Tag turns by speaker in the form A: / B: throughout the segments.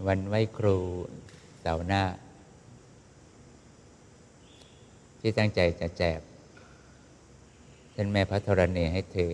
A: วันไหว้ครูเสาร์หน้าที่ตั้งใจจะแจกท่านแม่พระธรณีให้เธอ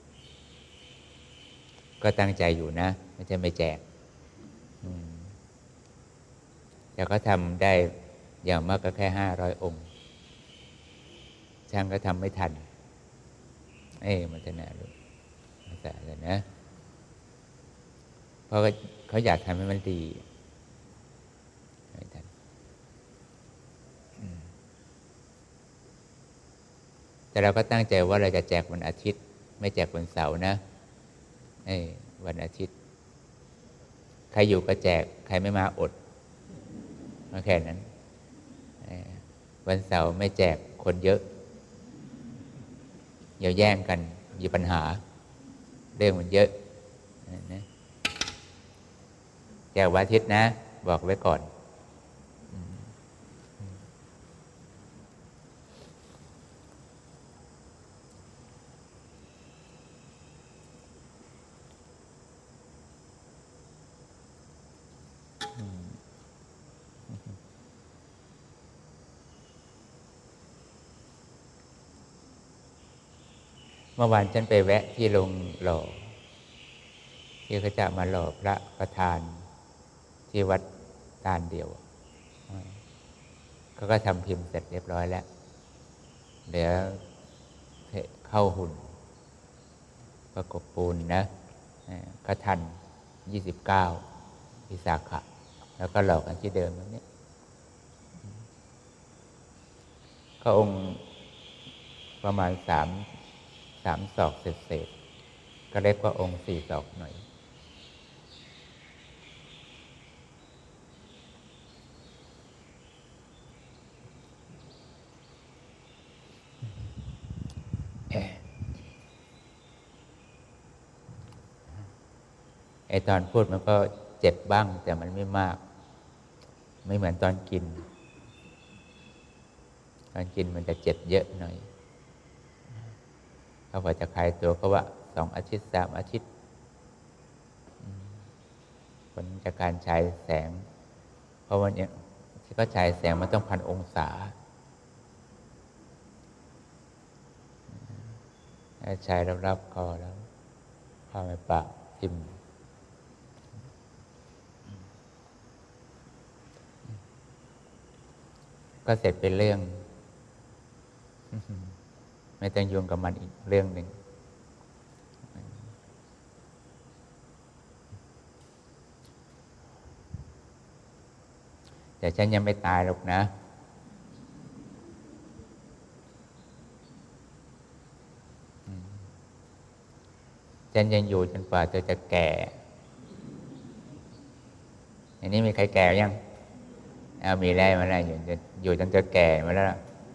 A: ก็ตั้งใจอยู่นะไม่ใช่ไม่แจกแต่ก็ทำได้อย่างมากก็แค่500 องค์ช่างก็ทำไม่ทันมันจะน่ารู้มาแต่เลยนะเพราะเขาอยากทำให้มันดีไม่ทันแต่เราก็ตั้งใจว่าเราจะแจกวันอาทิตย์ไม่แจกวันเสาร์นะวันอาทิตย์ใครอยู่ก็แจกใครไม่มาอดก็แค่นั้นวันเสาร์ไม่แจกคนเยอะอย่าแย่งกันมีปัญหาเรื่องมันเยอะนะแจกวันอาทิตย์นะบอกไว้ก่อนเมื่อวานฉันไปแวะที่โรงหล่อที่เขาจะมาหล่อพระประธานที่วัดตาลเดียวเขาก็ทำพิมพ์เสร็จเรียบร้อยแล้วเดี๋ยวเข้าหุ่นประกบปูนนะก็ทัน29วิสาขะแล้วก็หลอกกันที่เดิมแล้วเนี่ยก็องค์ประมาณ3 ศอกเศษก็เล็กกว่าองค์4 ศอกหน่อยตอนพูดมันก็เจ็บบ้างแต่มันไม่มากไม่เหมือนตอนกินมันจะเจ็บเยอะหน่อยเขาพอจะคลายตัวก็ว่า2 อาทิตย์3 อาทิตย์ผลจากการฉายแสงเพราะว่าเนี่ยที่เขาฉายแสงมันต้อง1,000 องศาฉายรับคอแล้วเข้าไปปากทิ่มก็เสร็จเป็นเรื่องไม่ต้องยุ่งกับมันอีกเรื่องหนึ่งแต่ฉันยังไม่ตายหรอกนะฉันยังอยู่จนกว่าเธอจะแก่อันนี้มีใครแก่ยังมีได้มาแล้วอยู่จนจะแก่มาแล้ว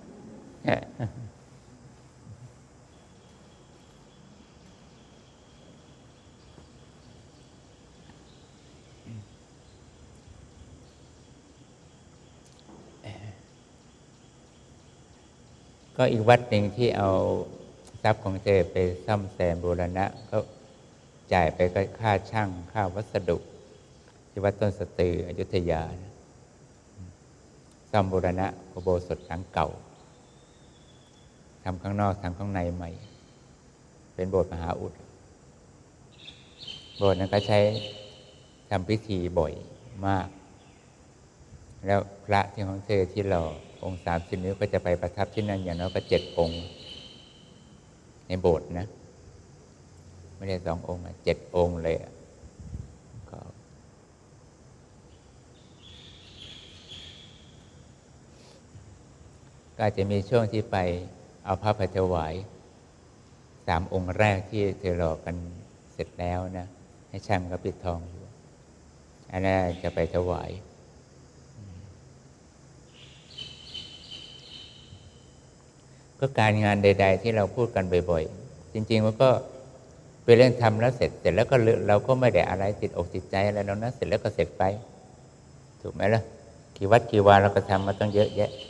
A: ก็อีกวัดหนึ่งที่เอาทรัพย์ของเธอไปซ่อมแซมบูรณะก็จ่ายไปก็ค่าช่างค่าวัสดุที่วัดต้นสตืออยุธยาซ่อมบูรณะอุโบสถหลังเก่าทำข้างนอกทำข้างในใหม่เป็นโบสถ์มหาอุดโบสถ์นั้นก็ใช้ทำพิธีบ่อยมากแล้วพระที่ของเธอที่หล่อองค์30 นิ้วก็จะไปประทับที่นั่นอย่างน้อยก็7 องค์ในโบสถ์นะไม่ได้2 องค์7 องค์เลยก็อาจจะมีช่วงที่ไปเอาพระไปถวาย3 องค์แรกที่เธอหล่อกันเสร็จแล้วนะให้ช่างก็ปิดทองอยู่อันนั้นจะไปถวายก็การงานใดๆที่เราพูดกันบ่อยๆจริงๆมันก็เป็นเรื่องทำแล้วเสร็จแล้วก็เราก็ไม่ได้อะไรติดอกติดใจอะไรแล้วนะเสร็จแล้วก็เสร็จไปถูกไหมล่ะกี่วัดกี่วาเราก็ทำมาต้องเยอะแยะ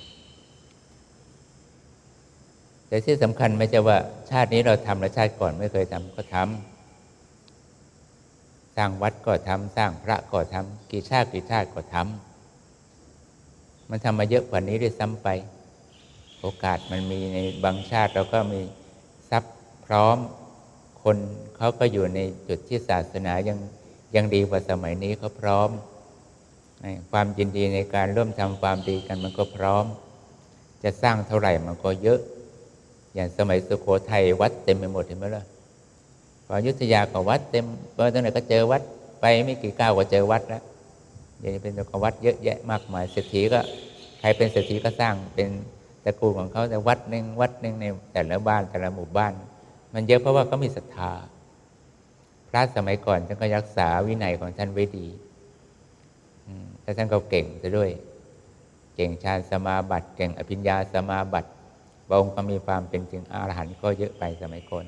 A: แต่ที่สำคัญไม่ใช่ว่าชาตินี้เราทำแล้วชาติก่อนไม่เคยทำก็ทสร้างวัดก็ทำสร้างพระก็ทำกี่ชาติก็ทำมันทำมาเยอะกว่านี้ด้วยซ้ำไปโอกาสมันมีในบางชาติเราก็มีทรัพย์พร้อมคนเขาก็อยู่ในจุดที่ศาสนายังดีกว่าสมัยนี้เขาพร้อมความยินดีในการร่วมทำความดีกันมันก็พร้อมจะสร้างเท่าไหร่มันก็เยอะอย่างสมัยสุโขทัยวัดเต็มไปหมดเห็นไหมล่ะพออยุธยาก็วัดเต็มไปตรงไหนก็เจอวัดไปไม่กี่ก้าวก็เจอวัดแล้วอย่างนี้เป็นวัดเยอะแยะมากมายเศรษฐีก็ใครเป็นเศรษฐีก็สร้างเป็นตระกูลของเขาแต่วัดหนึ่งในแต่ละบ้านแต่ละหมู่บ้านมันเยอะเพราะว่าเขามีศรัทธาพระสมัยก่อนท่านก็รักษาวินัยของท่านไว้ดีแต่ท่านก็เก่งซะด้วยเก่งฌานสมาบัติเก่งอภิญญาสมาบัติพระองค์ก็มีความเป็นถึงอรหันต์ก็เยอะไปสมัยก่อน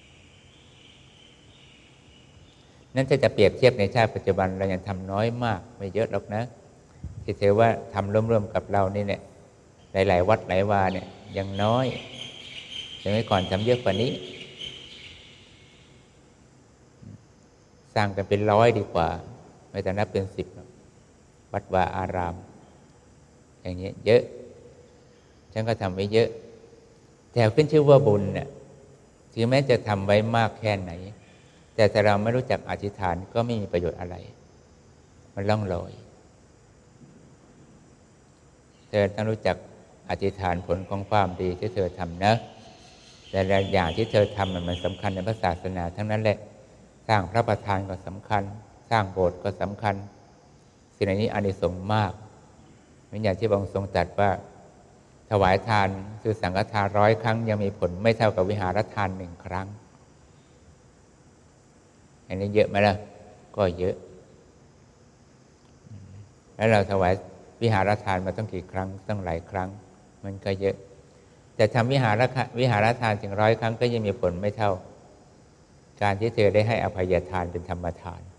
A: นั่นถ้าจะเปรียบเทียบในชาติปัจจุบันเรายังทำน้อยมากไม่เยอะหรอกนะที่เธอว่าทำร่วมๆกับเรานี่เนี่ยหลายๆวัดหลายวาเนี่ยยังน้อยสมัยก่อนทำเยอะกว่านี้สร้างกันเป็น100ดีกว่าไม่แต่นับเป็น10วัดวาอารามอย่างนี้เยอะฉันก็ทำไว้เยอะแต่ขึ้นชื่อว่าบุญเนี่ยถึงแม้จะทำไว้มากแค่ไหนแต่ถ้าเราไม่รู้จักอธิษฐานก็ไม่มีประโยชน์อะไรมันล่องลอยเธอต้องรู้จักอธิษฐานผลของความดีที่เธอทำนะแต่ละอย่างที่เธอทำมันสำคัญในพระศาสนาทั้งนั้นแหละสร้างพระประธานก็สำคัญสร้างโบสถ์ก็สำคัญสิ่งนี้อานิสงส์มากเหมือนอย่างที่พระองค์ทรงตรัสว่าถวายทานคือสังฆทาน100 ครั้งยังมีผลไม่เท่ากับวิหารทาน1 ครั้งอันนี้เยอะไหมล่ะก็เยอะแล้วเราถวายวิหารทานมาต้องกี่ครั้งต้องหลายครั้งมันก็เยอะแต่ทำวิหารทานถึง100 ครั้งก็ยังมีผลไม่เท่าการที่เธอได้ให้อภัยทานเป็นธรรมทาน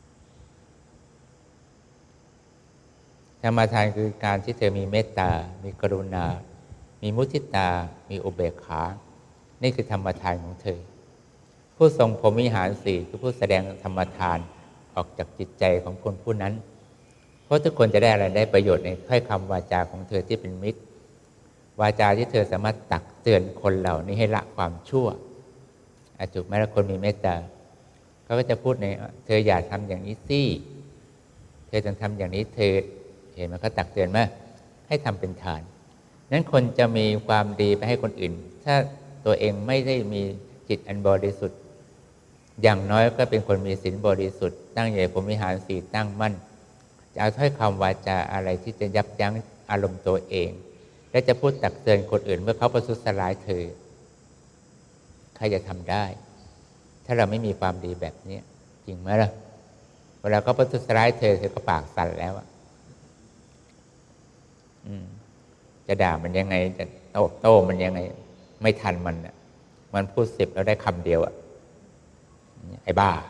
A: ธรรมทานคือการที่เธอมีเมตตามีกรุณามีมุทิตามีอุเบกขานี่คือธรรมทานของเธอผู้ทรงพรหมวิหาร4คือผู้แสดงธรรมทานออกจากจิตใจของคนผู้นั้นเพราะทุกคนจะได้อะไรได้ประโยชน์ในถ้อยคำวาจาของเธอที่เป็นมิตรวาจาที่เธอสามารถตักเตือนคนเหล่านี้ให้ละความชั่วถูกไหมล่ะคนมีเมตตาเขาก็จะพูดในเธออย่าทำอย่างนี้สิเธอต้องทำอย่างนี้เธอเห็นไหมเขาตักเตือนมาให้ทำเป็นทานนั้นคนจะมีความดีไปให้คนอื่นถ้าตัวเองไม่ได้มีจิตอันบริสุทธิ์อย่างน้อยก็เป็นคนมีศีลบริสุทธิ์ตั้งอยู่ในพรหมวิหาร4ตั้งมั่นจะเอาถ้อยคำวาจาอะไรที่จะยับยั้งอารมณ์ตัวเองและจะพูดตักเตือนคนอื่นเมื่อเขาประทุษร้ายเธอใครจะทำได้ถ้าเราไม่มีความดีแบบนี้จริงไหมล่ะเวลาเขาประทุษร้ายเธอก็ปากสั่นแล้วจะด่ามันยังไงจะโต้มันยังไงไม่ทันมันพูด10แล้วได้คำเดียวไอ้บ้า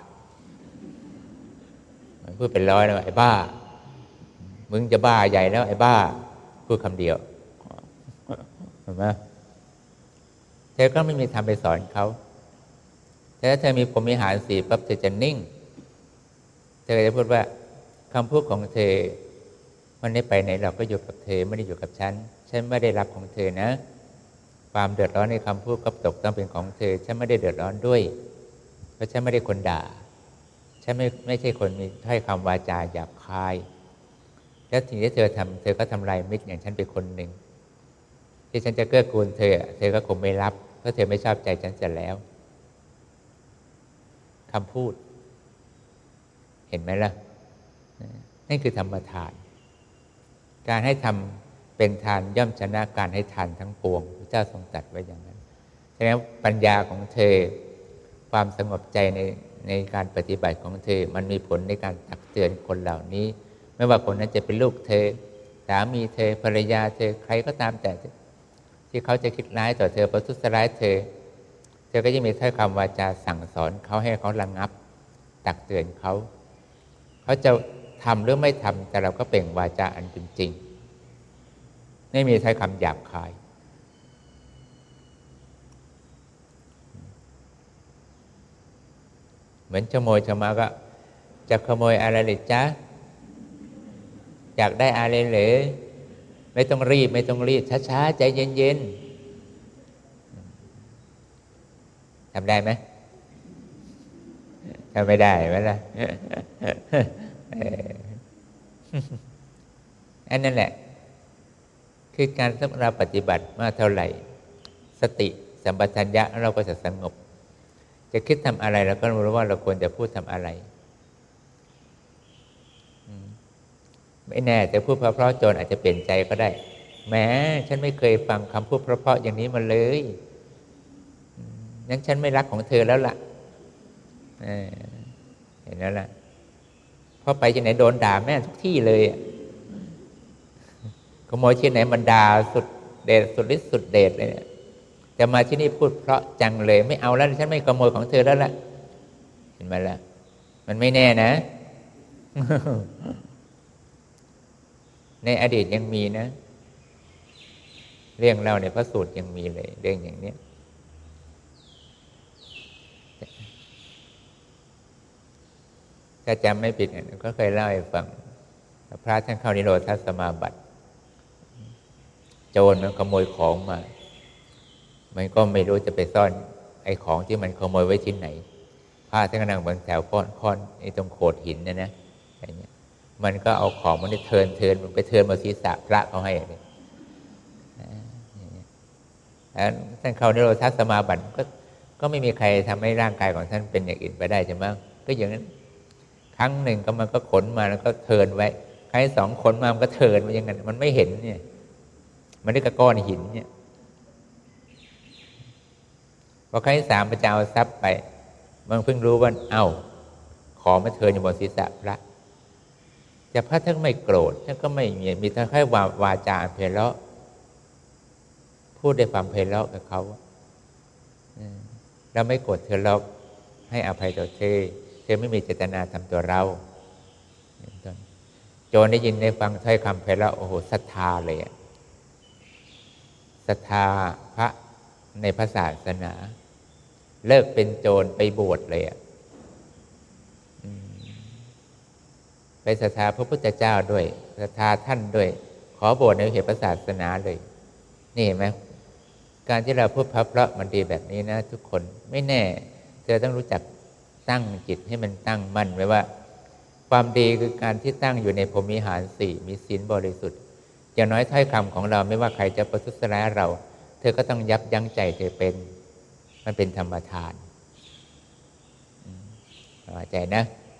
A: มันพูดเป็น100แล้วไอ้บ้ามึงจะบ้าใหญ่แล้วไอ้บ้าพูดคำเดียวเห็นไหมเธอก็ไม่มีทางไปสอนเขาแต่ถ้าเธอมีพรหมวิหาร4ปั๊บเธอจะนิ่งเธอจะพูดว่าคำพูดของเธอมันไม่ไปไหนเราก็อยู่กับเธอไม่ได้อยู่กับฉันไม่ได้รับของเธอนะความเดือดร้อนในคำพูดก็ตกต้องเป็นของเธอฉันไม่ได้เดือดร้อนด้วยเพราะฉันไม่ได้คนด่าฉันไม่ใช่คนมีถ้อยคำวาจาหยาบคายแล้วสิ่งที่เธอทำเธอก็ทำลายมิตรอย่างฉันเป็นคนหนึ่งที่ฉันจะเกื้อกูลเธอก็คงไม่รับเพราะเธอไม่ชอบใจฉันเสร็จแล้วคำพูดเห็นไหมล่ะนั่นคือธรรมทานการให้ทำเป็นทานย่อมชนะการให้ทานทั้งปวงพระเจ้าทรงตรัสไว้อย่างนั้นฉะนั้นปัญญาของเธอความสงบใจในการปฏิบัติของเธอมันมีผลในการตักเตือนคนเหล่านี้ไม่ว่าคนนั้นจะเป็นลูกเธอสามีเธอภรรยาเธอใครก็ตามแต่ที่เขาจะคิดร้ายต่อเธอประทุษร้ายเธอก็จะมีถ้อยคำวาจาสั่งสอนเขาให้เขาระงับตักเตือนเขาจะทำหรือไม่ทำแต่เราก็เปล่งวาจาอันเป็นจริงไม่มีถ้อยคำหยาบคายเหมือนชโมยชมาก็จะขโมยอะไรหรือจ๊ะอยากได้อะไรหรือไม่ต้องรีบช้าๆใจเย็นๆทำได้ไหมทำไม่ได้ไหมล่ะอันนั้นแหละคือการที่เราปฏิบัติมากเท่าไหร่สติสัมปชัญญะเราก็จะสงบจะคิดทำอะไรเราก็รู้ว่าเราควรจะพูดทำอะไรไม่แน่แต่พูดเพราะๆโจรอาจจะเปลี่ยนใจก็ได้แหมฉันไม่เคยฟังคำพูดเพราะๆอย่างนี้มาเลยงั้นฉันไม่รักของเธอแล้วล่ะเห็นแล้วล่ะพอไปที่ไหนโดนด่าแม่ทุกที่เลยขโมยที่ไหนมันด่าสุดเดชสุดฤทธิ์สุดเดชเลยเนี่ยจะมาที่นี่พูดเพราะจังเลยไม่เอาแล้วฉันไม่ขโมยของเธอแล้วล่ะเห็นไหมล่ะมันไม่แน่นะ ในอดีตยังมีนะเรื่องเล่าในพระสูตรยังมีเลยเรื่องอย่างนี้ถ้าจำไม่ผิดก็เคยเล่าให้ฟังพระท่านเข้านิโรธสมาบัติโจรมันขโมยของมามันก็ไม่รู้จะไปซ่อนไอ้ของที่มันขโมยไว้ที่ไหนพระท่านก็นั่งบนแถวค้อนไอ้ตรงโขดหินนะอย่างเงี้ยมันก็เอาของมันเทินมันไปเทินมาศีรษะพระเขาให้เลยท่านเข้านิโรธสมาบัติก็ไม่มีใครทำให้ร่างกายของท่านเป็นอย่างอื่นไปได้ใช่ไหมก็อย่างนั้นครั้งหนึ่งก็มันก็ขนมาแล้วก็เทินไว้ใครสองขนมามันก็เทินไว้อย่างนั้นมันไม่เห็นเนี่ยมันได้กระก้อนหินเนี่ยพอครั้งที่สามพระเจ้าเอาทรัพย์ไปมันเพิ่งรู้ว่าเอ้าของมาเทินอยู่บนศีรษะพระแต่พระท่านไม่โกรธท่านก็ไม่มีท่านแค่วาจาไพเราะพูดได้ความไพเราะกับเขาเราไม่โกรธเธอหรอกให้อภัยต่อเธอไม่มีเจตนาทำตัวเราโจรได้ยินได้ฟังถ้อยคำไพเราะโอ้โหศรัทธาเลยศรัทธาพระในพระศาสนาเลิกเป็นโจรไปบวชเลยไปศรัทธาพระพุทธเจ้าด้วยศรัทธาท่านด้วยขอบวชในเหตุพระศาสนาเลยนี่เห็นไหมการที่เราพูดเพราะมันดีแบบนี้นะทุกคนไม่แน่เธอต้องรู้จักตั้งจิตให้มันตั้งมั่นไว้ว่าความดีคือการที่ตั้งอยู่ในพรหมวิหารสี่มีศีลบริสุทธิ์อย่างน้อยถ้อยคำของเราไม่ว่าใครจะประทุษร้ายเราเธอก็ต้องยับยั้งใจเธอเป็นมันเป็นธรรมทานเข้าใจนะ